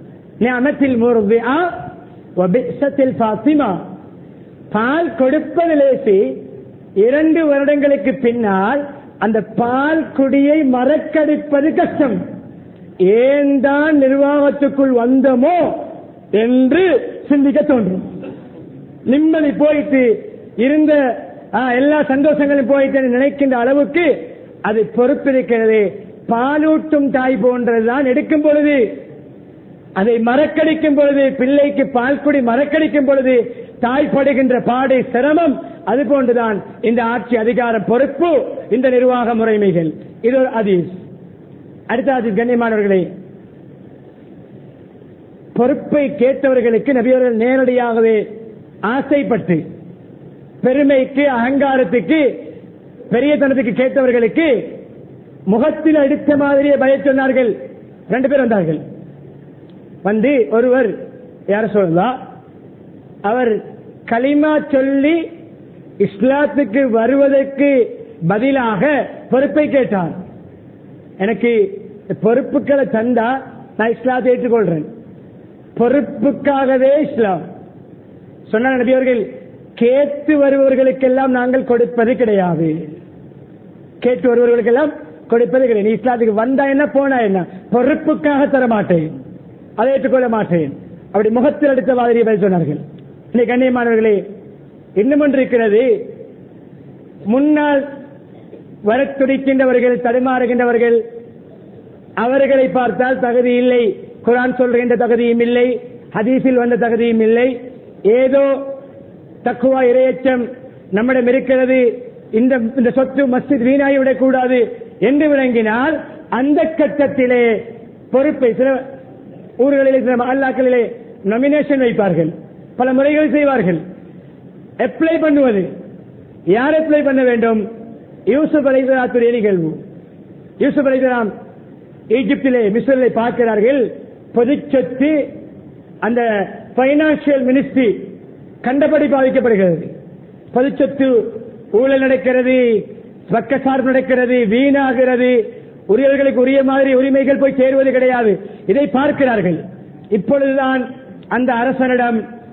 பால் கொடுப்பது லேசி. இரண்டு வருடங்களுக்கு பின்னால் அந்த பால் குடியை மறக்கடிப்பது கஷ்டம். ஏன் தான் நிர்வாகத்துக்குள் வந்தோமோ என்று சிந்திக்க தோன்றும். நிம்மதி போயிட்டு இருந்த எல்லா சந்தோஷங்களும் போயிட்டு நினைக்கின்ற அளவுக்கு அது பொறுப்பிருக்கிறது. பாலூட்டும் தாய் போன்றதுதான் எடுக்கும் பொழுது, அதை மறக்கடிக்கும் பொழுது, பிள்ளைக்கு பால் குடி மறக்கடிக்கும் பொழுது தாய் படுகின்ற பாடு, சிரமம், அது போன்றுதான் இந்த ஆட்சி அதிகாரம், பொறுப்பு, இந்த நிர்வாக முறைமைகள். இது ஒரு ஹதீஸ். அடுத்த ஹதீஸ், கண்ணியமானவர்களே, பொறுப்பை கேட்டவர்களுக்கு நபியவர்கள் நேரடியாகவே ஆசைப்பட்டு, பெருமைக்கு, அகங்காரத்துக்கு, பெரியத்தனத்துக்கு கேட்டவர்களுக்கு முகத்தில் அடித்த மாதிரியே பய சொன்னார்கள். ரெண்டு பேர் வந்தார்கள். வந்து ஒருவர் யார சொல்லலாம், அவர் கலிமா சொல்லி இஸ்லாத்துக்கு வருவதற்கு பதிலாக பொறுப்பை கேட்டார். எனக்கு பொறுப்புகளை தந்தா நான் இஸ்லாத்தை ஏற்றுக்கொள்றேன், பொறுப்புக்காகவே இஸ்லாம் சொன்ன நபியவர்கள், கேட்டு வருபவர்களுக்கெல்லாம் நாங்கள் கொடுப்பது கிடையாது. கேட்டு வருபவர்களுக்கெல்லாம் கொடுப்பது கிடையாது. நீ இஸ்லாத்துக்கு வந்தா என்ன, போனா என்ன, பொறுப்புக்காக தர மாட்டேன், அதை ஏற்றுக்கொள்ள மாட்டேன். அப்படி முகத்தில் அடித்த மாதிரி பதில் சொன்னார்கள். இன்னைக்கு கண்ணியமானவர்களே, இன்னும் ஒன்று இருக்கிறது. முன்னால் வர துடிக்கின்றவர்கள், தடுமாறுகின்றவர்கள், அவர்களை பார்த்தால் தகுதி இல்லை, குர்ஆன் சொல்கின்ற தகுதியும் இல்லை, ஹதீஸில் வந்த தகுதியும் இல்லை, ஏதோ தக்குவா இரையச்சம் நம்மிடம் இருக்கிறது, இந்த சொத்து மஸ்ஜித் வீணாகிவிடக் கூடாது என்று விளங்கினால் அந்த கட்டத்திலே பொறுப்பை சில ஊர்களிலே, சில அல்லாக்களிலே நாமினேஷன் வைப்பார்கள், பல முறைகள் செய்வார்கள். அப்ளை பண்ணுவது, யார் அப்ளை பண்ண வேண்டும்? யூசுப் அலைஹிஸ்ஸலாத்துடைய நிகழ்வு. யூசுப் அலைஹிஸ்ஸலாம் ஈஜிப்திலே, மிஸ்ரிலே பார்க்கிறார்கள், பொது சொத்து, அந்த பைனான்சியல் மினிஸ்ட்ரி கண்டபடி பாதிக்கப்படுகிறது. பொது சொத்து ஊழல் நடக்கிறது, பக்கசார்பு நடக்கிறது, வீணாகிறது, உரியவர்களுக்கு உரிய மாதிரி உரிமைகள் போய் சேருவது கிடையாது. இதை பார்க்கிறார்கள். இப்பொழுதுதான் அந்த அரசனிடம்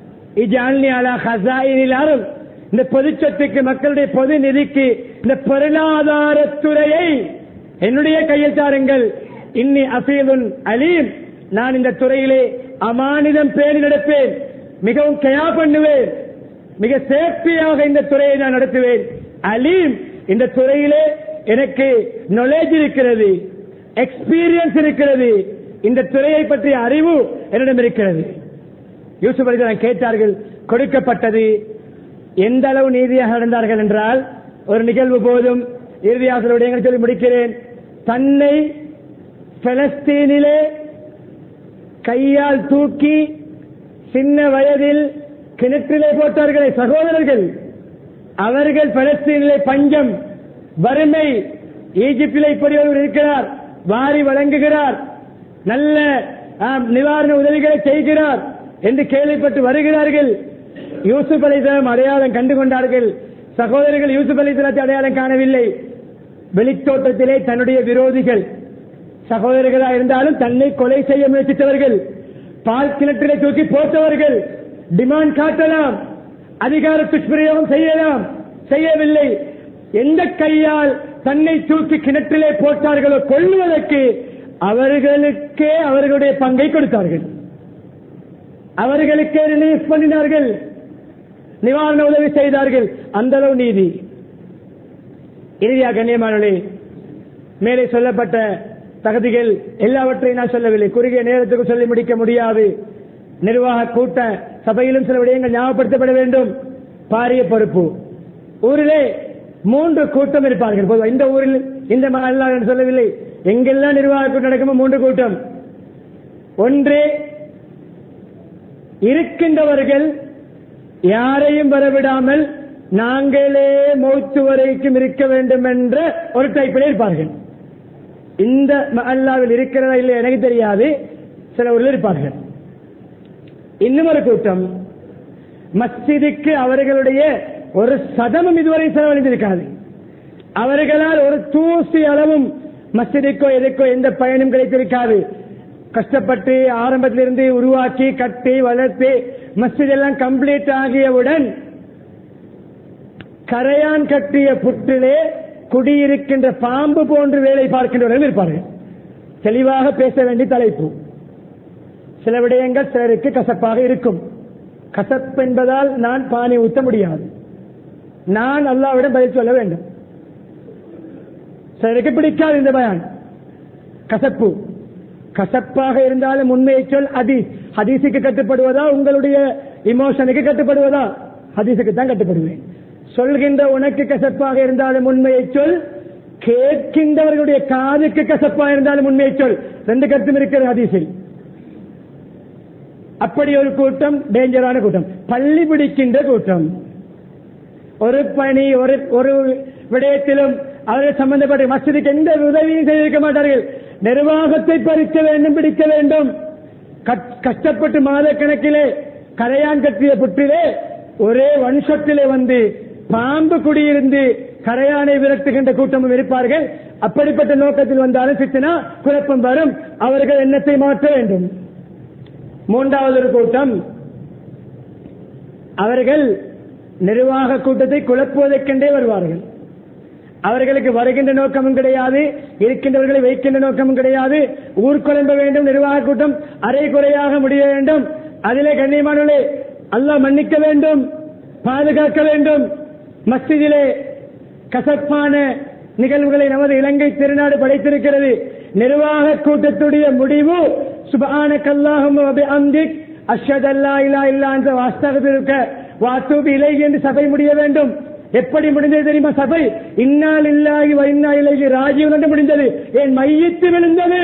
இந்த பொது சொத்துக்கு, மக்களுடைய பொது நிதிக்கு, இந்த பொருளாதாரத்துறையை என்னுடைய கையில் தாருங்கள், இன்னி அஃபீதுன் அலீம், நான் இந்த துறையிலே அமானிதம் பேணி நடப்பேன், மிகவும் கயா பண்ணுவேன், மிக சேஃப்டியாக இந்த துறையை நான் நடத்துவேன், அலீம், இந்த துறையிலே எனக்கு நாலேஜ் இருக்கிறது, எக்ஸ்பீரியன்ஸ் இருக்கிறது, இந்த துறையை பற்றிய அறிவு என்னிடம் இருக்கிறது. யூசுப் அலைஹிஸ்ஸலாம் கேட்டார்கள், கொடுக்கப்பட்டது. எந்த அளவு நீதியாக நடந்தார்கள் என்றால், ஒரு நிகழ்வு போதும், இறுதியாக சொல்லி முடிக்கிறேன். தன்னை பலஸ்தீனிலே கையால் தூக்கி சின்ன வயதில் கிணற்றிலே போட்டார்களே சகோதரர்கள், அவர்கள் பலஸ்தீனிலே பஞ்சம், வறுமை, ஈஜிப்திலே இப்படி ஒருவர் இருக்கிறார், வாரி வழங்குகிறார், நல்ல நிவாரண உதவிகளை செய்கிறார் என்று கேள்விப்பட்டு வருகிறார்கள். யூசுப் அலைஹிஸ்ஸலாம் அடையாளம் கண்டு கொண்டார்கள். சகோதரர்கள் யூசுப் அலைஹிஸ்ஸலாத்தை அடையாளம் காணவில்லை. வெளித்தோட்டத்திலே தன்னுடைய விரோதிகள், சகோதரர்களாக இருந்தாலும் தன்னை கொலை செய்ய முயற்சித்தவர்கள், பால் கிணற்றிலே தூக்கி போட்டவர்கள், டிமாண்ட் காட்டலாம், அதிகார துஷ்பிரயோகம் செய்யலாம், செய்யவில்லை. எந்த கையால் தன்னை தூக்கி கிணற்றிலே போட்டார்களோ கொள்வதற்கு அவர்களுக்கே அவர்களுடைய பங்கை கொடுத்தார்கள். அவர்களுக்கே ரிலீஸ் பண்ணினார்கள், நிவாரண உதவி செய்தார்கள். அந்த அளவு நீதி. இறுதியாக கண்ணியமானவர்களே, மேலே சொல்லப்பட்ட தகுதிகள் எல்லாவற்றையும் நான் சொல்லவில்லை, குறுகிய நேரத்துக்கு சொல்லி முடிக்க முடியாது. நிர்வாக கூட்ட சபையிலும் சில விடயங்கள் ஞாபகப்படுத்தப்பட வேண்டும். பாரிய பொறுப்பு. ஊரிலே மூன்று கூட்டம் இருப்பார்கள். பொதுவாக இந்த ஊரில் இந்த மகல்லா என்று சொல்லவில்லை, எங்கெல்லாம் நிர்வாக கூட்டம் நடக்குமோ மூன்று கூட்டம். ஒன்று, இருக்கின்றவர்கள் யாரையும் வரவிடாமல் நாங்களே மௌத்து வரைக்கும் இருக்க வேண்டும் என்ற ஒரு டைப்பில் இருப்பார்கள். இந்த மஹல்லாவில் இருக்கிறதா இல்லை எனக்கு தெரியாது, சில ஊரில் இருப்பார்கள். இன்னும் ஒரு கூட்டம், மஸ்ஜிதுக்கு அவர்களுடைய ஒரு சதமும் இதுவரை செலவழிந்திருக்காது. அவர்களால் ஒரு தூசி அளவும் மஸ்ஜிதுக்கோ எதுக்கோ எந்த பயனும் கிடைத்திருக்காது. கஷ்டப்பட்டு ஆரம்பத்திலிருந்து உருவாக்கி கட்டி வளர்த்து மஸ்ஜித் எல்லாம் கம்ப்ளீட் ஆகியவுடன் கரையான் கட்டிய புற்றிலே குடியிருக்கின்ற பாம்பு போன்று வேலை பார்க்கின்றவர்கள் இருப்பார்கள். தெளிவாக பேச வேண்டிய தலைப்பு. சில விடயங்கள் சிலருக்கு கசப்பாக இருக்கும். கசப்பு என்பதால் நான் பானை ஊத்த முடியாது, நான் அல்லாஹ்விடம் பதில் சொல்ல வேண்டும். சிலருக்கு பிடிக்காது இந்த பயான், கசப்பு. கசப்பாக இருந்தாலும் உண்மையை சொல். ஹதீஸ் ஹதீஸுக்கு கட்டுப்படுவதா உங்களுடைய இமோஷனுக்கு கட்டுப்படுவதா? ஹதீஸுக்கு தான் கட்டுப்படுவேன். சொல்கின்ற உனக்கு கசப்பாக இருந்தாலும் உண்மையை சொல், கேட்கின்றவர்களுடைய காதுக்கு கசப்பாக இருந்தாலும் உண்மையை சொல். ரெண்டு கருத்தும் இருக்கிறது ஹதீஸில். அப்படி ஒரு கூட்டம் டேஞ்சரான கூட்டம், பள்ளி பிடிக்கின்ற கூட்டம். ஒரு பணி ஒரு ஒரு விடயத்திலும் அவர்கள் சம்பந்தப்பட்ட மஸ்ஜிதுக்கு எந்த உதவியும் செய்திருக்க மாட்டார்கள். நிர்வாகத்தை பறிக்க வேண்டும், பிடிக்க வேண்டும். கஷ்டப்பட்டு மாத கணக்கிலே கரையான் கட்டிய புற்றிலே ஒரே வன்ஷத்திலே வந்து பாம்பு குடியிருந்து கரையானை விரட்டுகின்ற கூட்டமும் இருப்பார்கள். அப்படிப்பட்ட நோக்கத்தில் வந்தாலும் சித்தினா குழப்பம் வரும். அவர்கள் எண்ணத்தை மாற்ற வேண்டும். மூன்றாவது ஒரு கூட்டம், அவர்கள் நிர்வாக கூட்டத்தை குழப்புவதற்கென்றே வருவார்கள். அவர்களுக்கு வருகின்ற நோக்கமும் கிடையாது, இருக்கின்றவர்களை வைக்கின்ற நோக்கமும் கிடையாது. ஊர் குழம்ப வேண்டும், நிர்வாக கூட்டம் அரை குறையாக முடிய வேண்டும். அதிலே கண்ணியமானவர்களே, அல்லாஹ் மன்னிக்க வேண்டும், பாதுகாக்க வேண்டும். மஸ்ஜிதிலே கசப்பான நிகழ்வுகளை நமது இலங்கை திருநாடு படைத்திருக்கிறது. நிர்வாக கூட்டத்துடைய முடிவு சுப்ஹானக்கல்லாஹும்ம வ பிஹம்திக் அஷ்ஹது அல்லா இலாஹா இல்லா அன்த வஸ்தக்ஃபிருக்க வ அத்தூபு இலைஹி என்று சபை முடிய வேண்டும். எப்படி முடிந்தது தெரியுமா? சபை இன்னா லில்லாஹி வ இன்னா இலைஹி ராஜிஊன் என்று முடிந்தது. என் மையத்து விழுந்தது.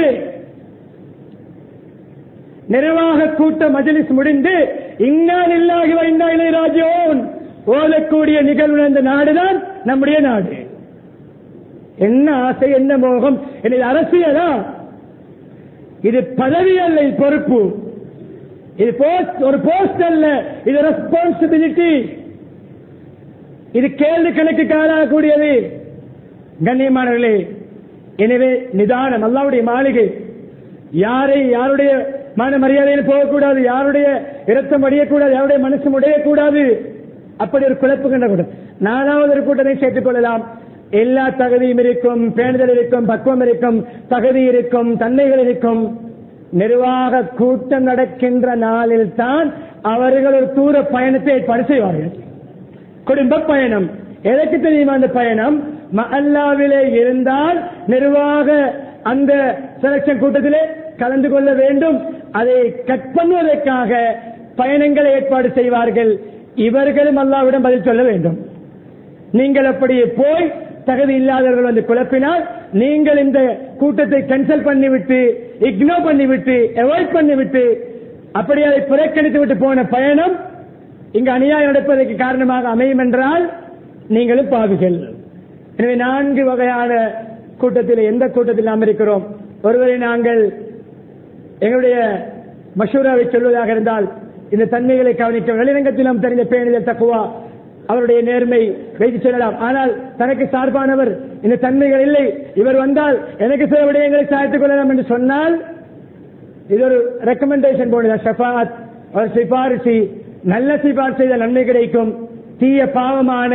நிர்வாக கூட்ட மஜ்லிஸ் முடிந்து இன்னா லில்லாஹி வ இன்னா இலைஹி ராஜிஊன் ஓதக்கூடிய நிகழ்வு அந்த நாடுதான் நம்முடைய நாடு. என்ன ஆசை, என்ன மோகம்! இது அரசியலா? இது பதவி அல்ல, இது பொறுப்பு. இது போஸ்ட், ஒரு போஸ்ட் அல்ல, இது ரெஸ்பான்சிபிலிட்டி. இது கேள்வி கணக்கு காணக்கூடியது. கண்ணியமானவர்களே, எனவே நிதானம். அல்லாஹ்வுடைய மாளிகை. யாரை யாருடைய மான மரியாதையில் போகக்கூடாது, யாருடைய இரத்தம் அடியக்கூடாது, யாருடைய மனசு உடையக்கூடாது. அப்படி ஒரு குழப்புகின்ற கூட்டம். நாலாவது ஒரு கூட்டத்தை சேர்த்துக் கொள்ளலாம். எல்லா தகுதியும் இருக்கும், பேணுதல் இருக்கும், பக்குவம் இருக்கும், தகுதி இருக்கும், தன்மைகள் இருக்கும். நிர்வாக கூட்டம் நடக்கின்ற நாளில் தான் அவர்கள் ஒரு தூர பயணத்தை ஏற்பாடு செய்வார்கள். குடும்ப பயணம். எதற்கு தெரியுமா அந்த பயணம்? மஹல்லாவிலே இருந்தால் நிர்வாக அந்த செலக்ஷன் கூட்டத்திலே கலந்து கொள்ள வேண்டும். அதை கட் பண்ணுவதற்காக பயணங்களை ஏற்பாடு செய்வார்கள். இவர்களும் அல்லாஹ்விடம் பதில் சொல்ல வேண்டும். நீங்கள் அப்படியே போய் தகுதி இல்லாதவர்கள் வந்து குழப்பினால் நீங்கள் இந்த கூட்டத்தை கேன்சல் பண்ணிவிட்டு, இக்னோர் பண்ணிவிட்டு, அவாய்ட் பண்ணிவிட்டு, அப்படி அதை புறக்கணித்து விட்டு போன பயணம் இங்கு அநியாயம் நடப்பதற்கு காரணமாக அமையும் என்றால் நீங்களும் பாவிகள். எனவே நான்கு வகையான கூட்டத்தில் எந்த கூட்டத்தில் நாம் இருக்கிறோம்? ஒருவரை நாங்கள் எங்களுடைய மஷூராவை சொல்வதாக இருந்தால் இந்த தன்மைகளை கவனிக்க வெளிரங்கத்தில் நாம் தெரிந்த பேணுதல், தக்குவா, அவருடைய நேர்மை வைத்து சொல்லலாம். ஆனால் தனக்கு சார்பானவர் இந்த தன்மைகள் இல்லை, இவர் வந்தால் எனக்கு சில விடயங்களை சாய்த்துக் கொள்ளலாம் என்று சொன்னால் இது ஒரு ரெக்கமெண்டேஷன் போல ஷஃபாத், ஒரு சிபாரிசு. நல்ல சிபாரிசு செய்த நன்மை கிடைக்கும், தீய பாவமான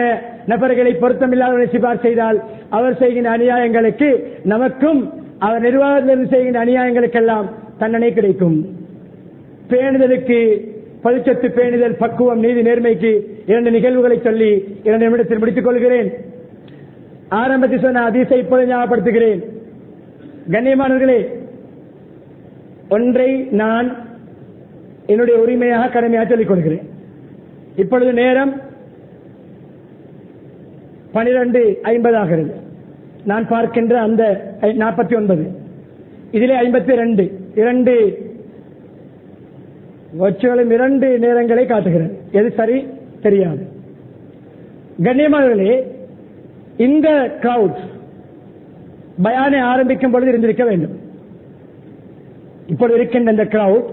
நபர்களை பொருத்தமில்லாத சிபார் செய்தால் அவர் செய்கின்ற அநியாயங்களுக்கு நமக்கும் அவர் நிர்வாகத்திலிருந்து செய்கின்ற அநியாயங்களுக்கெல்லாம் தண்டனை கிடைக்கும். பேணுதலுக்கு பரிச்சத்து பேணுதல், பக்குவம், நீதி, நேர்மைக்கு இரண்டு நிகழ்வுகளை சொல்லி இரண்டு நிமிடத்தில் முடித்துக் கொள்கிறேன். ஆரம்பத்தில் சொன்ன ஹதீஸை இப்போது ஞாபகப்படுத்துகிறேன். கண்ணியமானவர்களே, ஒன்றை நான் என்னுடைய உரிமையாக கடமையாக சொல்லிக் கொள்கிறேன். இப்பொழுது நேரம் பனிரெண்டு ஐம்பது ஆகிறது. நான் பார்க்கின்ற அந்த நாற்பத்தி ஒன்பது இதிலே ஐம்பத்தி ரெண்டு இரண்டு வச்சுகளும் இரண்டு நேரங்களை காட்டுகிறது. எது சரி தெரியாது. கண்ணியமானவர்களே, இந்த கிரவுட் பயானை ஆரம்பிக்கும் பொழுது இருந்திருக்க வேண்டும். இப்பொழுது இருக்கின்ற இந்த கிரவுட்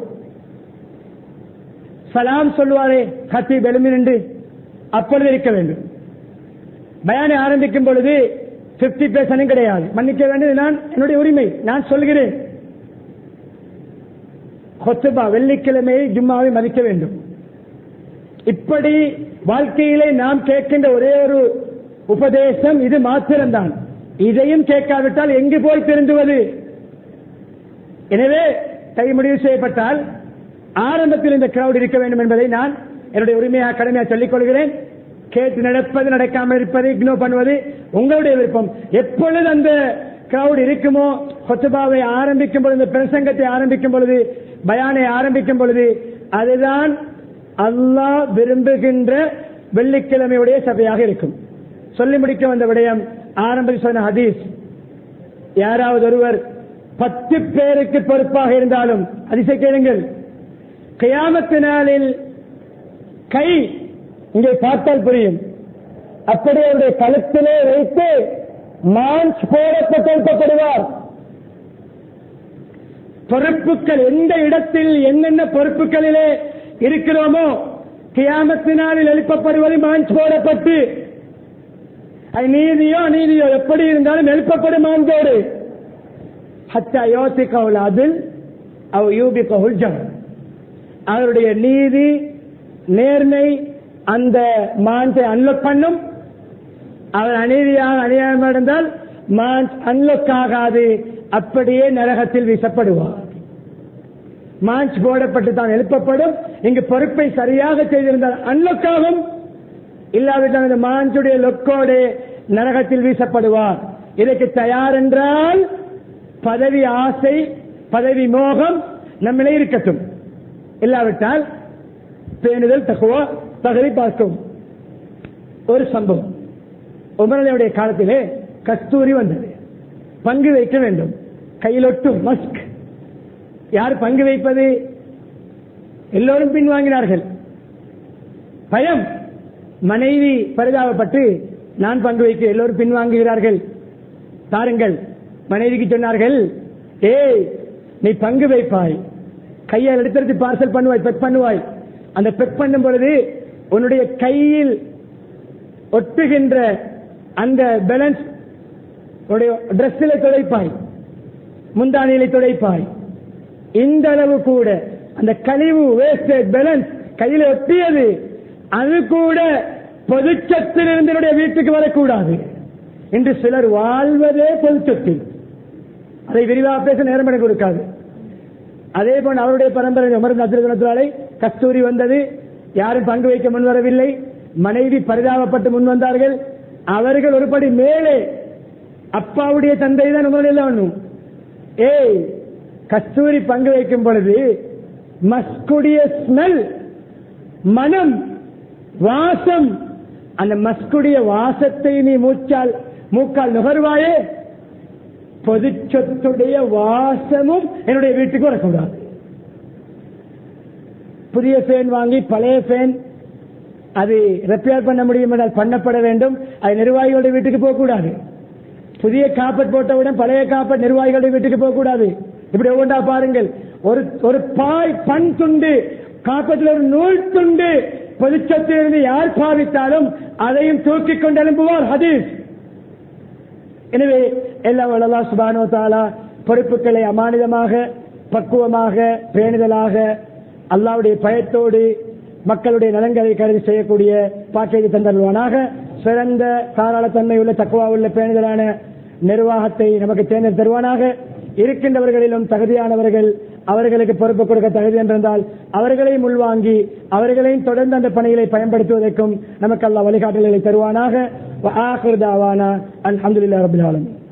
சலாம் சொல்லுவாரே கத்தீப் எழுமி நின்று அப்பொழுது இருக்க வேண்டும். பயானை ஆரம்பிக்கும் பொழுது பிப்டி பெர்சன்ட் கிடையாது. மன்னிக்க வேண்டியது நான் என்னுடைய உரிமை, நான் சொல்கிறேன். கொத்துபா வெள்ளிக்கிழமையை ஜும்மாவை மதிக்க வேண்டும். இப்படி வாழ்க்கையிலே நாம் கேட்கின்ற ஒரே ஒரு உபதேசம் இது மாத்திரம்தான். இதையும் கேட்காவிட்டால் எங்கு போய் திருந்துவது? எனவே கை முடிவு செய்யப்பட்டால் ஆரம்பத்தில் இந்த கிரவுட் இருக்க வேண்டும் என்பதை நான் என்னுடைய உரிமையாக கடமையாக சொல்லிக் கொள்கிறேன். கேட்டு நடப்பது, நடக்காமல் இருப்பது, இக்னோர் பண்ணுவது உங்களுடைய விருப்பம். எப்பொழுது அந்த கிரவுட் இருக்குமோ, கொத்துபாவை ஆரம்பிக்கும் பொழுது, பிரசங்கத்தை ஆரம்பிக்கும் பொழுது, பயானை ஆரம்பிக்கும் பொழுது, அதுதான் அல்லாஹ் விரும்புகின்ற வெள்ளிக்கிழமையுடைய சபையாக இருக்கும். சொல்லி முடிக்க வந்த விடயம் ஆரம்பத்தில் சொன்ன ஹதீஸ். யாராவது ஒருவர் பத்து பேருக்கு பொறுப்பாக இருந்தாலும், அதிசய கேளுங்கள், கியாமத்து நாளில் கை இங்கே பார்த்தால் புரியும், அப்படியே அவருடைய கழுத்திலே வைத்து மான்ஸ் போடப்பட்டு எழுப்பப்படுவார். பொறுப்புகள் எந்த இடத்தில் என்னென்ன பொறுப்புகளிலே இருக்கிறோமோ கியாமத்து நாளில் எழுப்பப்படுவது மான்ஸ் போடப்பட்டு, அது நீதியோ அநீதியோ எப்படி இருந்தாலும் எழுப்பப்படும் மான்சோடு. ஹத்தா யோசி கவுல் அதில் அவ் யூபி கவுல் ஜம், அவருடைய நீதி நேர்மை அந்த மான்ஸை அன்லோக் பண்ணும். அவர் அநீதியாக அநியாயம் நடந்தால் மான்ஸ் அன்லோக் ஆகாது, அப்படியே நரகத்தில் வீசப்படுவார். மான்ஸ் போடப்பட்டு தான் எழுப்பப்படும். இங்கு பொறுப்பை சரியாக செய்திருந்தால் அன்லோக் ஆகும், இல்லாவிட்டால் இந்த மான்சுடைய லொக்கோடு நரகத்தில் வீசப்படுவார். இதற்கு தயார் என்றால் பதவி ஆசை, பதவி மோகம் நம்மளே இருக்கட்டும். இல்லாவிட்டால் பேணுதல், தக்குவா, தகுதி பார்க்கும். ஒரு சம்பவம், உமரனுடைய காலத்திலே கஸ்தூரி வந்தது. பங்கு வைக்க வேண்டும், கையில் ஒட்டும் மஸ்க். யார் பங்கு வைப்பது? எல்லோரும் பின்வாங்கினார்கள். பயம். மனைவி பரிதாபப்பட்டு நான் பங்கு வைக்க, எல்லோரும் பின்வாங்குகிறார்கள், தாருங்கள். மனைவிக்கு சொன்னார்கள், ஏய் நீ பங்கு வைப்பாய், கையால் எடுத்து பார்சல் பண்ணுவாய், பெக் பண்ணுவாய். அந்த பெக் பண்ணும் பொழுது உன்னுடைய கையில் ஒட்டுகின்ற அந்த பேலன்ஸ் டிரெஸ்ஸில் துடைப்பாய், முந்தானியில துடைப்பாய். இந்த அளவு கூட அந்த கழிவு வேஸ்டேஜ் பேலன்ஸ் கையில் ஒட்டியது, அது கூட பொதுச்சத்திலிருந்து என்னுடைய வீட்டுக்கு வரக்கூடாது. இன்று சிலர் வாழ்வதே பொதுச்சத்தில். அதை விரிவாக பேச நேரம் எனக்கு கொடுக்காது. அதே போல அவருடைய பரம்பரை உமர் கஸ்தூரி வந்தது, யாரும் பங்கு வைக்க முன்வரவில்லை. மனைவி பரிதாபப்பட்டு முன் வந்தார்கள். அவர்கள் ஒருபடி மேலே, அப்பாவுடைய தந்தை தான் உமர். ஏய் கஸ்தூரி பங்கு வைக்கும் பொழுது மஸ்குடைய ஸ்மெல், மனம், வாசம், அந்த மஸ்குடைய வாசத்தை நீ மூச்சால் மூக்கால் நுகர்வாயே, பொது சொத்துடைய வாசமும் என்னுடைய வீட்டுக்கு வரக்கூடாது. புதிய ஃபேன் வாங்கி பழைய ஃபேன் அது ரிப்பேர் பண்ண முடியும் என்றால் பண்ணப்பட வேண்டும். அது நிர்வாகிகளுடைய வீட்டுக்கு போகக்கூடாது. புதிய காப்பட் போட்டவுடன் பழைய காப்பட் நிர்வாகிகளுடைய வீட்டுக்கு போகக்கூடாது. இப்படி ஒவ்வொன்றா பாருங்கள். ஒரு ஒரு பாய் பண் துண்டு, காப்பத்தில் ஒரு நூல் துண்டு பொதுச்சத்திலிருந்து யார் பாவித்தாலும் அதையும் தூக்கிக் கொண்டு எழும்புவார் ஹதீஸ். எனவே எல்லாம் அல்லாஹ் சுப்ஹானஹு வ தஆலா பொறுப்புகளை அமானிதமாக, பக்குவமாக, பேணுதலாக, அல்லாஹ்வுடைய பயத்தோடு மக்களுடைய நலன்களை கருதி செய்யக்கூடிய பாக்கியத்தை தந்தருவானாக. சிறந்த தாராளத்தன்மை உள்ள தக்குவா உள்ள பேணுதலான நிர்வாகத்தை நமக்கு தேர்ந்தெடுத்து தருவானாக. இருக்கின்றவர்களிலும் தகுதியானவர்கள் அவர்களுக்கு பொறுப்பு கொடுக்க தகுதி என்றிருந்தால் அவர்களையும் உள்வாங்கி அவர்களையும் தொடர்ந்து அந்த பணிகளை பயன்படுத்துவதற்கும் நமக்கு அல்லாஹ் வழிகாட்டல்களை தருவானாக. வஆகிரு தஅவானா அல்ஹம்துலில்லாஹி ரப்பில் ஆலமீன்.